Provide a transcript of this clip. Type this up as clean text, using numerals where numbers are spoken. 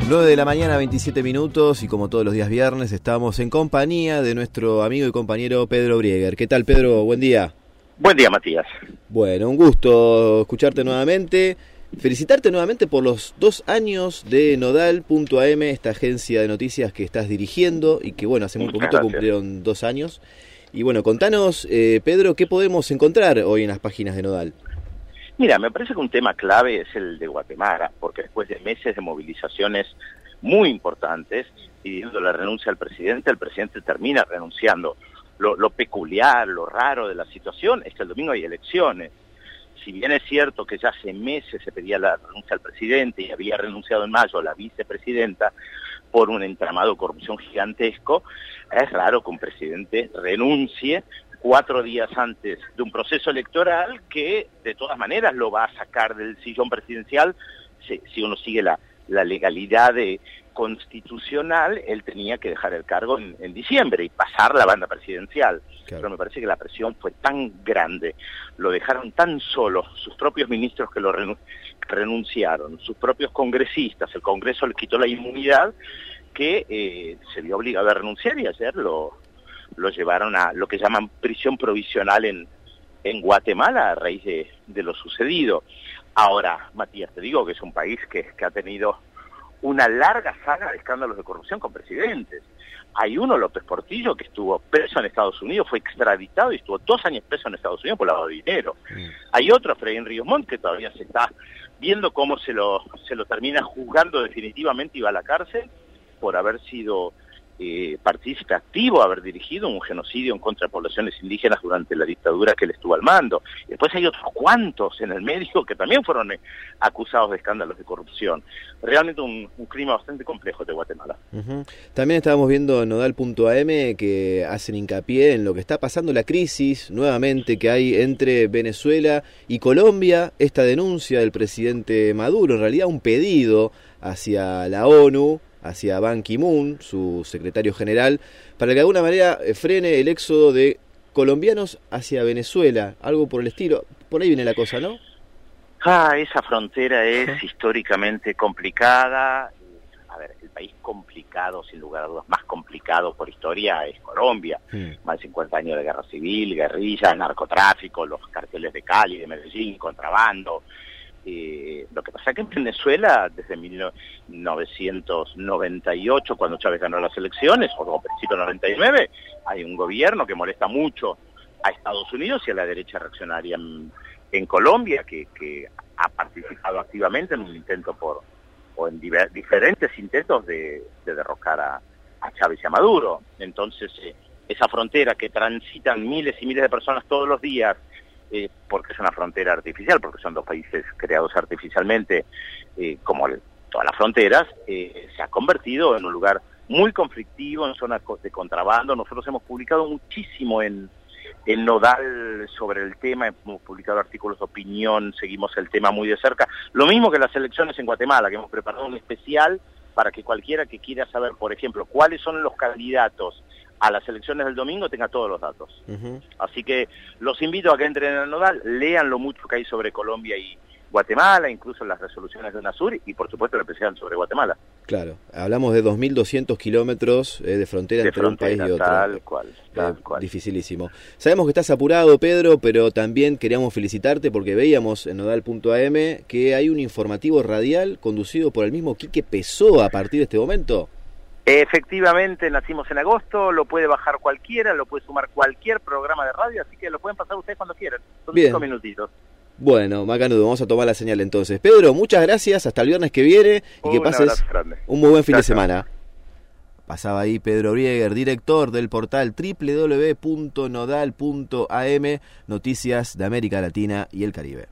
9 de la mañana, 27 minutos, y como todos los días viernes estamos en compañía de nuestro amigo y compañero Pedro Brieger. ¿Qué tal, Pedro? Buen día. Buen día, Matías. Bueno, un gusto escucharte nuevamente. Felicitarte nuevamente por los 2 años de Nodal.am, esta agencia de noticias que estás dirigiendo y que, bueno, hace muy poquito cumplieron 2 años. Y bueno, contanos, Pedro, ¿qué podemos encontrar hoy en las páginas de Nodal? Mira, me parece que un tema clave es el de Guatemala, porque después de meses de movilizaciones muy importantes, pidiendo la renuncia al presidente, el presidente termina renunciando. Lo peculiar, lo raro de la situación es que el domingo hay elecciones. Si bien es cierto que ya hace meses se pedía la renuncia al presidente y había renunciado en mayo la vicepresidenta por un entramado de corrupción gigantesco, es raro que un presidente renuncie 4 días antes de un proceso electoral que de todas maneras lo va a sacar del sillón presidencial. Si uno sigue la legalidad constitucional, él tenía que dejar el cargo en diciembre y pasar la banda presidencial. Claro. Pero me parece que la presión fue tan grande, lo dejaron tan solo, sus propios ministros que renunciaron, sus propios congresistas, el Congreso le quitó la inmunidad, que se vio obligado a renunciar, y ayer lo llevaron a lo que llaman prisión provisional en Guatemala a raíz de lo sucedido. Ahora, Matías, te digo que es un país que ha tenido una larga saga de escándalos de corrupción con presidentes. Hay uno, López Portillo, que estuvo preso en Estados Unidos, fue extraditado y estuvo 2 años preso en Estados Unidos por lavado de dinero. Hay otro, Efraín Ríos Montt, que todavía se está viendo cómo se lo termina juzgando definitivamente y va a la cárcel por haber sido partícipe activo, haber dirigido un genocidio en contra de poblaciones indígenas durante la dictadura que él estuvo al mando. Y después hay otros cuantos en el medio que también fueron acusados de escándalos de corrupción. Realmente un clima bastante complejo de Guatemala. También estábamos viendo en Nodal.am que hacen hincapié en lo que está pasando, la crisis nuevamente que hay entre Venezuela y Colombia, esta denuncia del presidente Maduro, en realidad un pedido hacia la ONU, hacia Ban Ki-moon, su secretario general, para que de alguna manera frene el éxodo de colombianos hacia Venezuela, algo por el estilo. Por ahí viene la cosa, ¿no? Esa frontera es históricamente complicada. A ver, el país complicado, sin lugar a dudas, más complicado por historia es Colombia. Más de 50 años de guerra civil, guerrilla, narcotráfico, los carteles de Cali, de Medellín, contrabando. Lo que pasa es que en Venezuela, desde 1998, cuando Chávez ganó las elecciones, o a principios de 99, hay un gobierno que molesta mucho a Estados Unidos y a la derecha reaccionaria en Colombia, que ha participado activamente en un intento o en diferentes intentos de derrocar a Chávez y a Maduro. Entonces, esa frontera que transitan miles y miles de personas todos los días, porque es una frontera artificial, porque son 2 países creados artificialmente, como todas las fronteras, se ha convertido en un lugar muy conflictivo, en zonas de contrabando. Nosotros hemos publicado muchísimo en Nodal sobre el tema, hemos publicado artículos de opinión, seguimos el tema muy de cerca. Lo mismo que las elecciones en Guatemala, que hemos preparado un especial para que cualquiera que quiera saber, por ejemplo, cuáles son los candidatos a las elecciones del domingo tenga todos los datos. Así que los invito a que entren en Nodal, lean lo mucho que hay sobre Colombia y Guatemala, incluso las resoluciones de UNASUR, y por supuesto el especial sobre Guatemala. Claro, hablamos de 2.200 kilómetros de frontera entre un país y otro. Tal cual. Dificilísimo. Sabemos que estás apurado, Pedro, pero también queríamos felicitarte porque veíamos en Nodal.am que hay un informativo radial conducido por el mismo Quique Pessoa a partir de este momento. Efectivamente, nacimos en agosto, lo puede bajar cualquiera, lo puede sumar cualquier programa de radio, así que lo pueden pasar ustedes cuando quieran. Son 5 minutitos. Bueno, macanudo, vamos a tomar la señal entonces. Pedro, muchas gracias, hasta el viernes que viene y que pases un muy buen fin de semana. Pasaba ahí Pedro Brieger, director del portal www.nodal.am, noticias de América Latina y el Caribe.